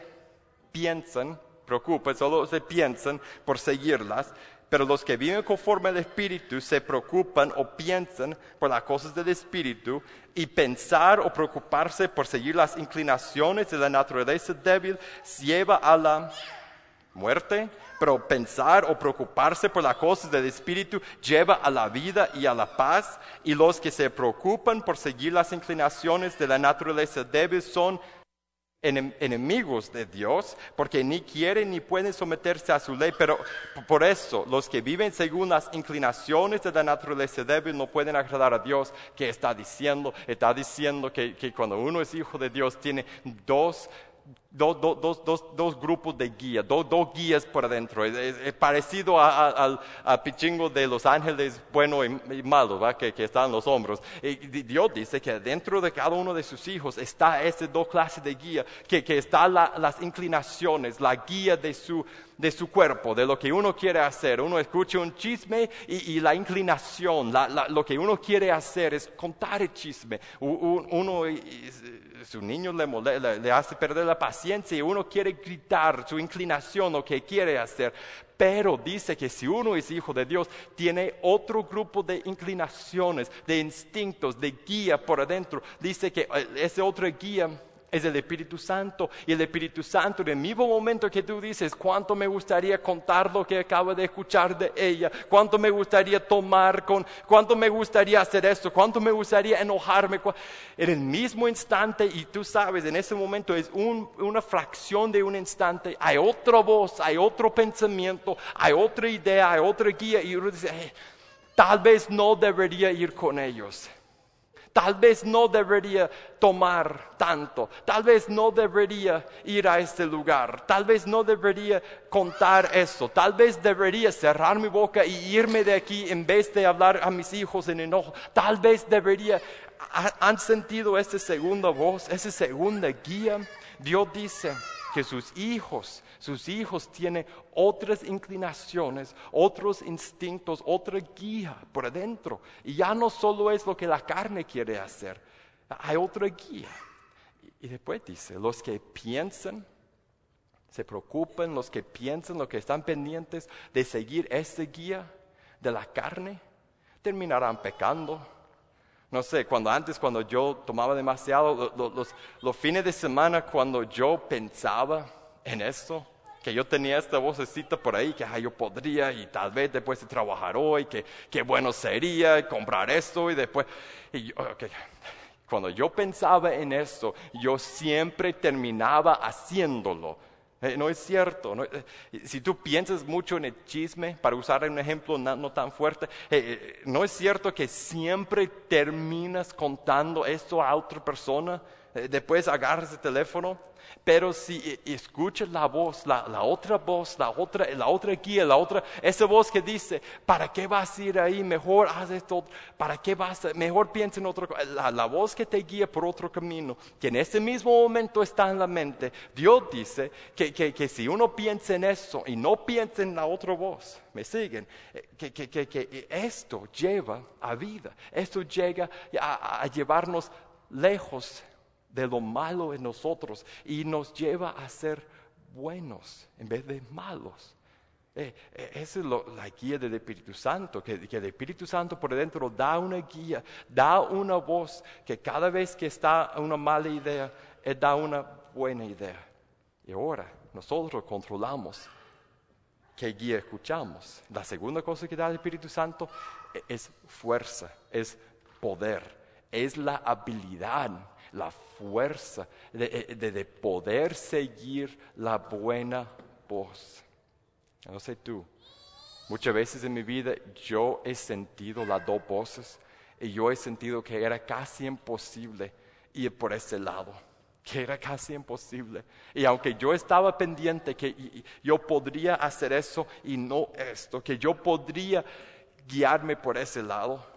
piensan, preocupan, solo se piensan por seguirlas, pero los que viven conforme al Espíritu se preocupan o piensan por las cosas del Espíritu, y pensar o preocuparse por seguir las inclinaciones de la naturaleza débil lleva a la muerte, pero pensar o preocuparse por las cosas del Espíritu lleva a la vida y a la paz. Y los que se preocupan por seguir las inclinaciones de la naturaleza débil son enem- enemigos de Dios, porque ni quieren ni pueden someterse a su ley, pero por eso los que viven según las inclinaciones de la naturaleza débil no pueden agradar a Dios. ¿Qué está diciendo? Está diciendo que, que cuando uno es hijo de Dios tiene dos Dos, dos, dos, dos, dos grupos de guía, dos, dos guías por adentro. Es, es- es parecido a- a- al al pichingo de los ángeles bueno y, y malo, ¿va? Que, que están en los hombros. Y di- Dios dice que dentro de cada uno de sus hijos está esas dos clases de guía, que, que están la- las inclinaciones, la guía de su, de su cuerpo, de lo que uno quiere hacer. Uno escucha un chisme y, y la inclinación, la- la- lo que uno quiere hacer es contar el chisme. U- u- Uno, y- y su niño le, mole- le, le hace perder la paciencia y uno quiere gritar su inclinación, lo que quiere hacer. Pero dice que si uno es hijo de Dios, tiene otro grupo de inclinaciones, de instintos, de guía por adentro. Dice que eh, ese otro guía es el Espíritu Santo. Y el Espíritu Santo, en el mismo momento que tú dices, cuánto me gustaría contar lo que acabo de escuchar de ella, cuánto me gustaría tomar con, cuánto me gustaría hacer esto, cuánto me gustaría enojarme, cu- en el mismo instante, y tú sabes, en ese momento es un- una fracción de un instante, hay otra voz, hay otro pensamiento, hay otra idea, hay otra guía, y uno dice, "Eh, tal vez no debería ir con ellos. Tal vez no debería tomar tanto, tal vez no debería ir a este lugar, tal vez no debería contar eso, tal vez debería cerrar mi boca y irme de aquí en vez de hablar a mis hijos en enojo, tal vez debería." ¿Ha- ¿Han sentido esa segunda voz, esa segunda guía? Dios dice que sus hijos, sus hijos tienen otras inclinaciones, otros instintos, otra guía por adentro. Y ya no solo es lo que la carne quiere hacer, hay otra guía. Y después dice, los que piensan, se preocupan, los que piensan, los que están pendientes de seguir esta guía de la carne, terminarán pecando. No sé, cuando antes, cuando yo tomaba demasiado, lo- lo- los, los fines de semana, cuando yo pensaba en eso, que yo tenía esta vocecita por ahí, que ay, yo podría, y tal vez después de trabajar hoy, que qué bueno sería comprar esto, y después, y yo, ok. Cuando yo pensaba en eso, yo siempre terminaba haciéndolo. Eh, no es cierto. No, eh, si tú piensas mucho en el chisme, para usar un ejemplo no, no tan fuerte, eh, eh, no es cierto que siempre terminas contando esto a otra persona, eh, después agarras el teléfono, pero si eh, escuchas la voz, la, la otra voz, la otra, la otra guía, la otra, esa voz que dice, ¿para qué vas a ir ahí? Mejor haz esto, ¿para qué vas a, mejor piensa en otra cosa? La, la voz que te guía por otro camino, que en ese mismo momento está en la mente. Dios dice que, que, que si uno piensa en eso y no piensa en la otra voz, ¿me siguen? Eh, Que, que, que, que esto lleva a vida, esto llega a, a llevarnos lejos de lo malo en nosotros y nos lleva a ser buenos en vez de malos. Eh, eh, esa es lo, la guía del Espíritu Santo, que, que el Espíritu Santo por dentro da una guía, da una voz, que cada vez que está una mala idea, Él da una buena idea. Y ahora nosotros controlamos qué guía escuchamos. La segunda cosa que da el Espíritu Santo es fuerza, es poder, es la habilidad, la fuerza de, de, de poder seguir la buena voz. No sé tú, muchas veces en mi vida yo he sentido las dos voces y yo he sentido que era casi imposible ir por ese lado, que era casi imposible. Y aunque yo estaba pendiente que y, y yo podría hacer eso y no esto, que yo podría guiarme por ese lado,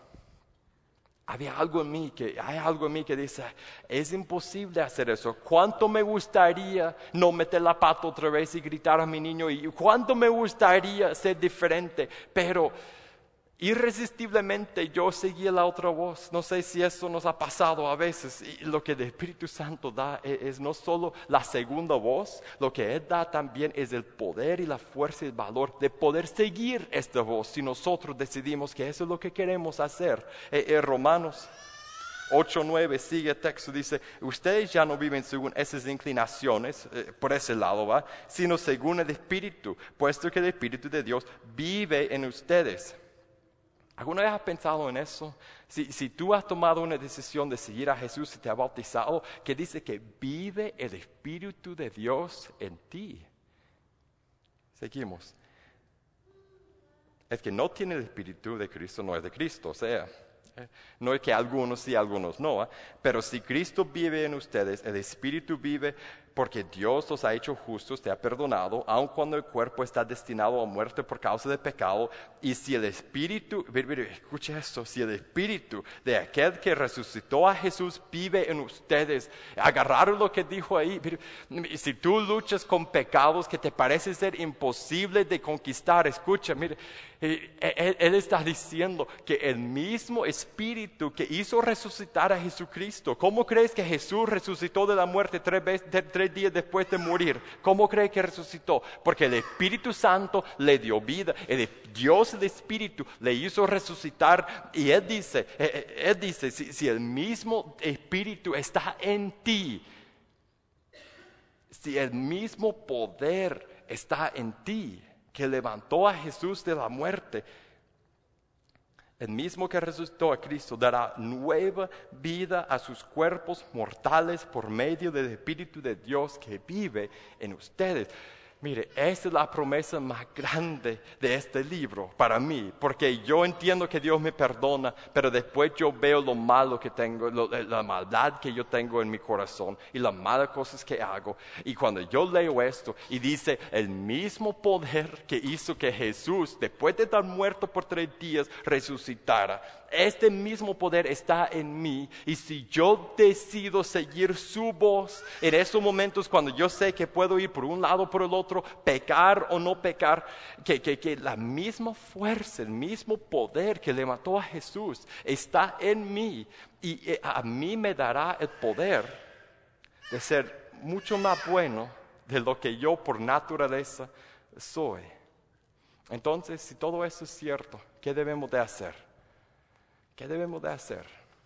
había algo en mí que, hay algo en mí que dice, es imposible hacer eso. ¿Cuánto me gustaría no meter la pata otra vez y gritar a mi niño? Y cuánto me gustaría ser diferente, pero irresistiblemente yo seguía la otra voz. No sé si eso nos ha pasado a veces. Y lo que el Espíritu Santo da es, es no solo la segunda voz, lo que Él da también es el poder y la fuerza y el valor de poder seguir esta voz si nosotros decidimos que eso es lo que queremos hacer. Eh, eh, Romanos ocho nueve sigue el texto, dice, ustedes ya no viven según esas inclinaciones, eh, por ese lado va, sino según el Espíritu, puesto que el Espíritu de Dios vive en ustedes. ¿Alguna vez has pensado en eso? Si, si tú has tomado una decisión de seguir a Jesús y te has bautizado, que dice que vive el Espíritu de Dios en ti. Seguimos. Es que no tiene el Espíritu de Cristo, no es de Cristo, o sea, no es que algunos sí, algunos no, ¿eh? Pero si Cristo vive en ustedes, el Espíritu vive porque Dios los ha hecho justos, te ha perdonado, aun cuando el cuerpo está destinado a muerte por causa del pecado. Y si el Espíritu, escucha esto, si el Espíritu de aquel que resucitó a Jesús vive en ustedes, agarraron lo que dijo ahí. Si tú luchas con pecados que te parece ser imposible de conquistar, escucha, mire, él, él está diciendo que el mismo Espíritu que hizo resucitar a Jesucristo, ¿cómo crees que Jesús resucitó de la muerte tres veces? Tres días después de morir? ¿Cómo cree que resucitó? Porque el Espíritu Santo le dio vida. El Dios, el Espíritu, le hizo resucitar. Y Él dice, Él dice, si, si el mismo Espíritu está en ti, si el mismo poder está en ti, que levantó a Jesús de la muerte, el mismo que resucitó a Cristo dará nueva vida a sus cuerpos mortales por medio del Espíritu de Dios que vive en ustedes. Mire, esa es la promesa más grande de este libro para mí, porque yo entiendo que Dios me perdona, pero después yo veo lo malo que tengo, lo, la maldad que yo tengo en mi corazón y las malas cosas que hago. Y cuando yo leo esto y dice, el mismo poder que hizo que Jesús, después de estar muerto por tres días, resucitara, este mismo poder está en mí. Y si yo decido seguir su voz en esos momentos cuando yo sé que puedo ir por un lado o por el otro, pecar o no pecar, que, que, que la misma fuerza, el mismo poder que le mató a Jesús está en mí, y a mí me dará el poder de ser mucho más bueno de lo que yo por naturaleza soy. Entonces, si todo eso es cierto, ¿qué debemos de hacer? ¿Qué debemos de hacer?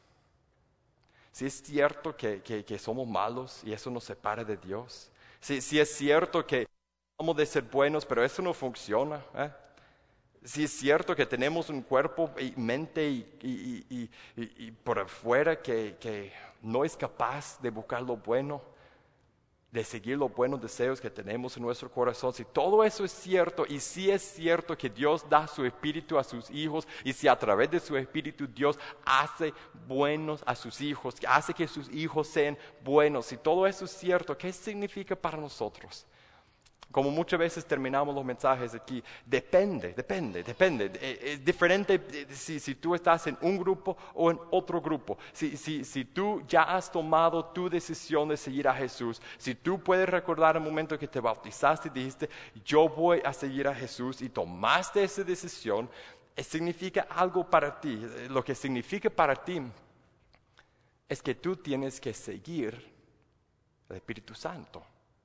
Si es cierto que, que, que somos malos y eso nos separa de Dios, si, si es cierto que somos de ser buenos, pero eso no funciona, ¿eh? Si es cierto que tenemos un cuerpo y mente y, y, y, y, y por afuera que, que no es capaz de buscar lo bueno, de seguir los buenos deseos que tenemos en nuestro corazón, si todo eso es cierto, y si es cierto que Dios da su Espíritu a sus hijos, y si a través de su Espíritu Dios hace buenos a sus hijos, hace que sus hijos sean buenos, si todo eso es cierto, ¿qué significa para nosotros? Como muchas veces terminamos los mensajes aquí, depende, depende, depende. Es diferente si, si tú estás en un grupo o en otro grupo. Si, si, si tú ya has tomado tu decisión de seguir a Jesús, si tú puedes recordar el momento que te bautizaste y dijiste, yo voy a seguir a Jesús, y tomaste esa decisión, significa algo para ti. Lo que significa para ti es que tú tienes que seguir el Espíritu Santo.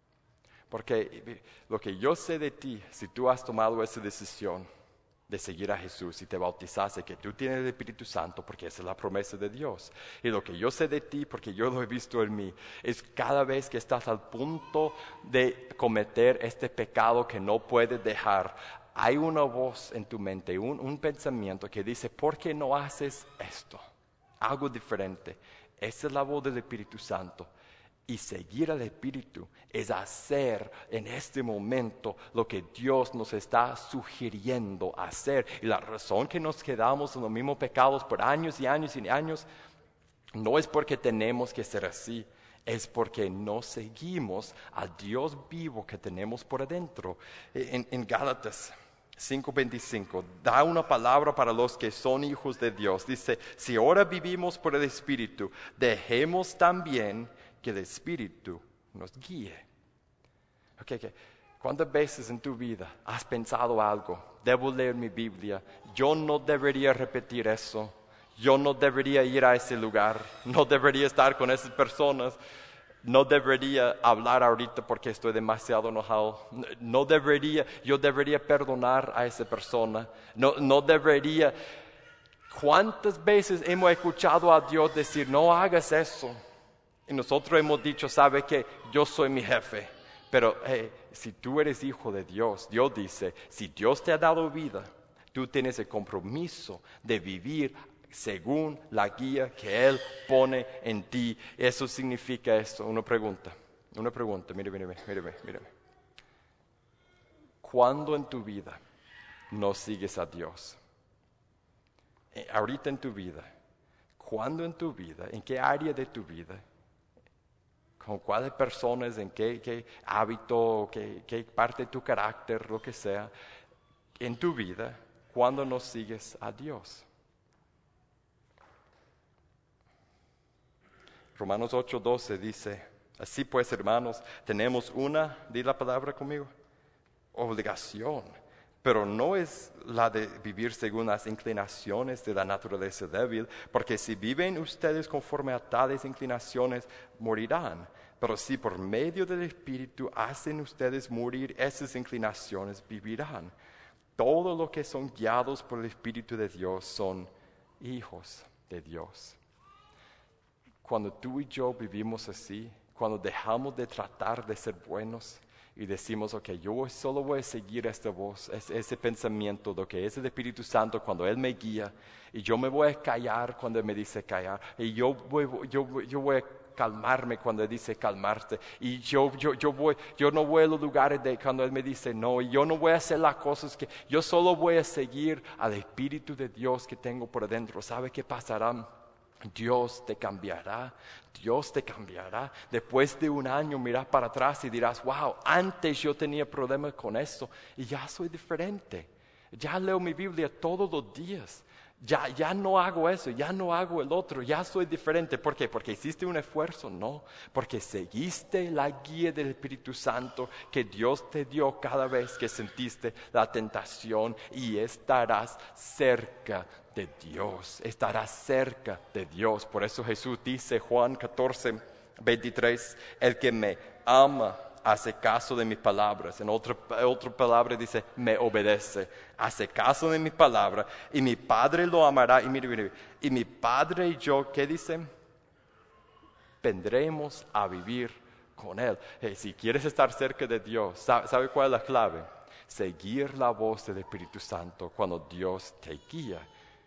Porque lo que yo sé de ti, si tú has tomado esa decisión de seguir a Jesús y te bautizaste, que tú tienes el Espíritu Santo, porque esa es la promesa de Dios. Y lo que yo sé de ti, porque yo lo he visto en mí, es cada vez que estás al punto de cometer este pecado que no puedes dejar, hay una voz en tu mente, un, un pensamiento que dice, ¿por qué no haces esto? Algo diferente. Esa es la voz del Espíritu Santo. Y seguir al Espíritu es hacer en este momento lo que Dios nos está sugiriendo hacer. Y la razón que nos quedamos en los mismos pecados por años y años y años no es porque tenemos que ser así, es porque no seguimos al Dios vivo que tenemos por adentro. En, en Gálatas cinco veinticinco da una palabra para los que son hijos de Dios. Dice, si ahora vivimos por el Espíritu, dejemos también que el Espíritu nos guíe. Okay, okay. ¿Cuántas veces en tu vida has pensado algo? Debo leer mi Biblia. Yo no debería repetir eso. Yo no debería ir a ese lugar. No debería estar con esas personas. No debería hablar ahorita porque estoy demasiado enojado. No, no debería, yo debería perdonar a esa persona. No, no debería. ¿Cuántas veces hemos escuchado a Dios decir, no hagas eso? Y nosotros hemos dicho, ¿sabe qué? Yo soy mi jefe. Pero hey, si tú eres hijo de Dios, Dios dice, si Dios te ha dado vida, Tú tienes el compromiso de vivir según la guía que Él pone en ti. Eso significa esto. Una pregunta, una pregunta, mire, mire, mire, mire, mire. ¿Cuándo en tu vida no sigues a Dios? Eh, ahorita en tu vida, ¿cuándo en tu vida, en qué área de tu vida, con cuáles personas, en qué, qué hábito, qué, qué parte de tu carácter, lo que sea, en tu vida, cuándo no sigues a Dios? Romanos ocho doce dice, así pues, hermanos, tenemos una, di la palabra conmigo, obligación, pero no es la de vivir según las inclinaciones de la naturaleza débil, porque si viven ustedes conforme a tales inclinaciones, morirán. Pero si por medio del Espíritu hacen ustedes morir esas inclinaciones, vivirán. Todo lo que son guiados por el Espíritu de Dios son hijos de Dios. Cuando tú y yo vivimos así, cuando dejamos de tratar de ser buenos y decimos, ok, yo solo voy a seguir esta voz, ese, ese pensamiento, lo que es el Espíritu Santo cuando Él me guía, y yo me voy a callar cuando Él me dice callar, y yo voy, yo, yo voy a calmarme cuando Él dice calmarte, y yo, yo, yo, voy, yo no voy a los lugares de cuando Él me dice no, y yo no voy a hacer las cosas que, yo solo voy a seguir al Espíritu de Dios que tengo por adentro. ¿Sabe qué pasará? Dios te cambiará, Dios te cambiará. Después de un año miras para atrás y dirás, wow, antes yo tenía problemas con esto y ya soy diferente. Ya leo mi Biblia todos los días. Ya, ya no hago eso, ya no hago el otro, ya soy diferente. ¿Por qué? ¿Porque hiciste un esfuerzo? No, porque seguiste la guía del Espíritu Santo que Dios te dio cada vez que sentiste la tentación, y estarás cerca de Dios, estarás cerca de Dios. Por eso Jesús dice, Juan catorce, veintitrés, el que me ama hace caso de mis palabras. En otra, otra palabra dice, me obedece, hace caso de mis palabras, y mi Padre lo amará. Y mire, mire, y mi Padre y yo, ¿qué dicen? Vendremos a vivir con Él. Hey, si quieres estar cerca de Dios, ¿sabe, ¿sabe cuál es la clave? Seguir la voz del Espíritu Santo cuando Dios te guía,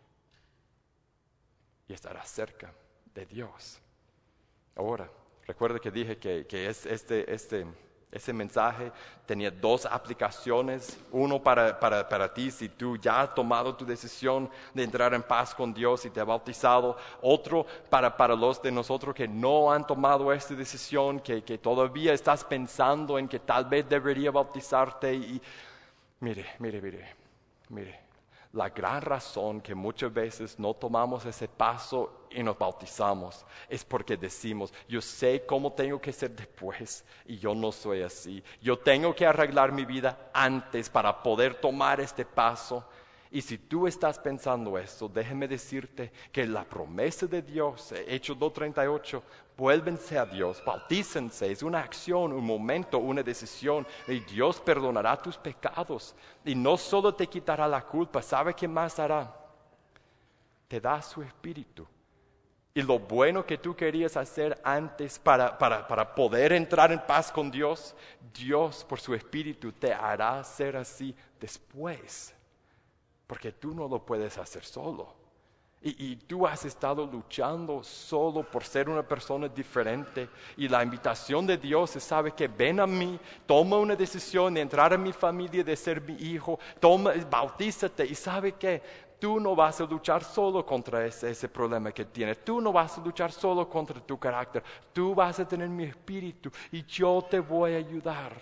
y estarás cerca de Dios. Ahora, recuerda que dije que, que es este, este, ese mensaje tenía dos aplicaciones. Uno para, para, para ti, si tú ya has tomado tu decisión de entrar en paz con Dios y te has bautizado. Otro para, para los de nosotros que no han tomado esta decisión, que, que todavía estás pensando en que tal vez debería bautizarte. Y mire, mire, mire, mire. La gran razón que muchas veces no tomamos ese paso y nos bautizamos es porque decimos, yo sé cómo tengo que ser después y yo no soy así. Yo tengo que arreglar mi vida antes para poder tomar este paso. Y si tú estás pensando esto, déjeme decirte que la promesa de Dios, Hechos dos treinta y ocho, vuélvense a Dios, bautícense, es una acción, un momento, una decisión, y Dios perdonará tus pecados. Y no solo te quitará la culpa, ¿sabe qué más hará? Te da su Espíritu. Y lo bueno que tú querías hacer antes para, para, para poder entrar en paz con Dios, Dios por su Espíritu te hará ser así después. Porque tú no lo puedes hacer solo. Y, y tú has estado luchando solo por ser una persona diferente. Y la invitación de Dios es, sabe que ven a mí, toma una decisión de entrar a mi familia, de ser mi hijo, toma, bautízate. Y sabe que tú no vas a luchar solo contra ese, ese problema que tienes. Tú no vas a luchar solo contra tu carácter. Tú vas a tener mi espíritu y yo te voy a ayudar.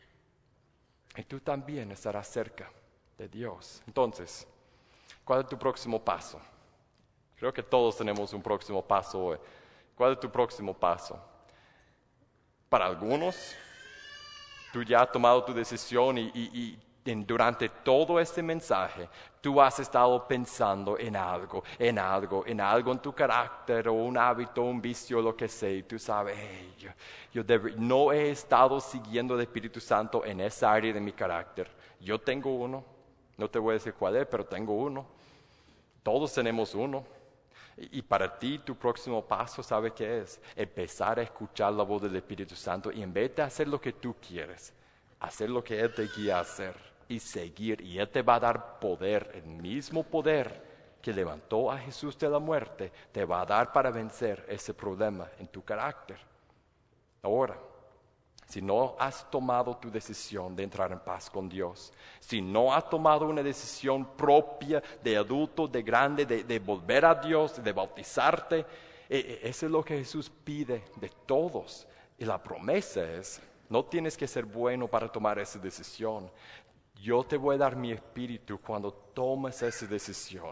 Y tú también estarás cerca de Dios. Entonces, ¿cuál es tu próximo paso? Creo que todos tenemos un próximo paso hoy. ¿Cuál es tu próximo paso? Para algunos, tú ya has tomado tu decisión y, y, y en, durante todo este mensaje, tú has estado pensando en algo, en algo, en algo en tu carácter o un hábito, un vicio, lo que sea. Y tú sabes, hey, yo, yo debe, no he estado siguiendo el Espíritu Santo en esa área de mi carácter. Yo tengo uno. No te voy a decir cuál es, pero tengo uno. Todos tenemos uno. Y, y para ti, tu próximo paso, ¿sabe qué es? Empezar a escuchar la voz del Espíritu Santo y en vez de hacer lo que tú quieres, hacer lo que Él te guía a hacer. y seguir. Y Él te va a dar poder, el mismo poder que levantó a Jesús de la muerte, te va a dar para vencer ese problema en tu carácter. Ahora, si no has tomado tu decisión de entrar en paz con Dios, si no has tomado una decisión propia de adulto, de grande, de, de volver a Dios, de bautizarte, eh, eso es lo que Jesús pide de todos. Y la promesa es, no tienes que ser bueno para tomar esa decisión. Yo te voy a dar mi espíritu cuando tomes esa decisión.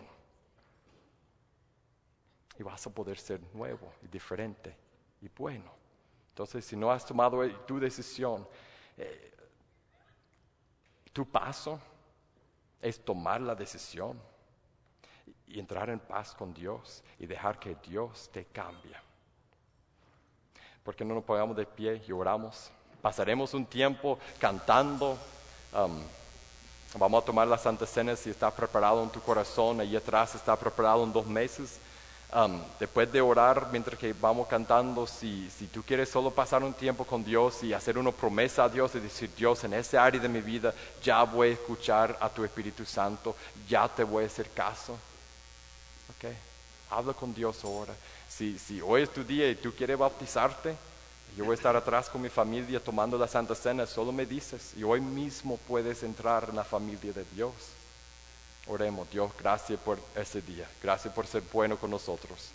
Y vas a poder ser nuevo y diferente y bueno. Entonces, si no has tomado tu decisión, eh, tu paso es tomar la decisión y entrar en paz con Dios y dejar que Dios te cambie. ¿Por qué no nos pongamos de pie y oramos? Pasaremos un tiempo cantando. Um, vamos a tomar la Santa Cena si está preparado en tu corazón. Allí atrás está preparado en dos meses. Um, después de orar, mientras que vamos cantando, si, si tú quieres solo pasar un tiempo con Dios y hacer una promesa a Dios y decir, Dios, en ese área de mi vida ya voy a escuchar a tu Espíritu Santo, ya te voy a hacer caso. Okay. Habla con Dios ahora. Si, si hoy es tu día y tú quieres bautizarte, yo voy a estar atrás con mi familia tomando la Santa Cena, solo me dices y hoy mismo puedes entrar en la familia de Dios. Oremos. Dios, gracias por ese día. Gracias por ser bueno con nosotros.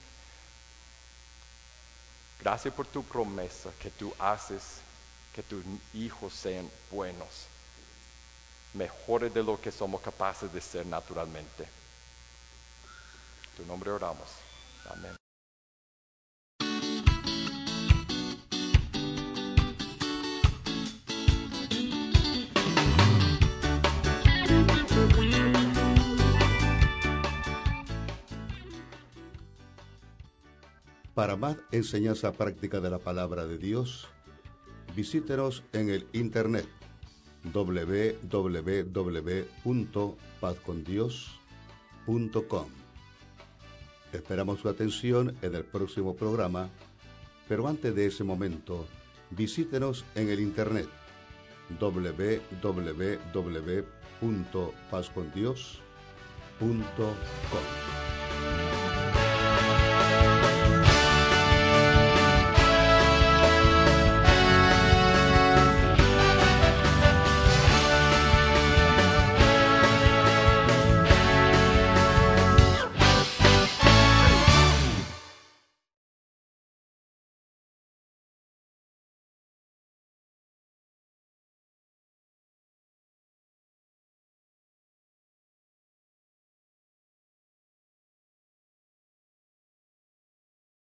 Gracias por tu promesa que tú haces que tus hijos sean buenos, mejores de lo que somos capaces de ser naturalmente. En tu nombre oramos. Amén. Para más enseñanza práctica de la palabra de Dios, visítenos en el internet doble u doble u doble u punto paz con dios punto com. Esperamos su atención en el próximo programa, pero antes de ese momento, visítenos en el internet doble u doble u doble u punto paz con dios punto com.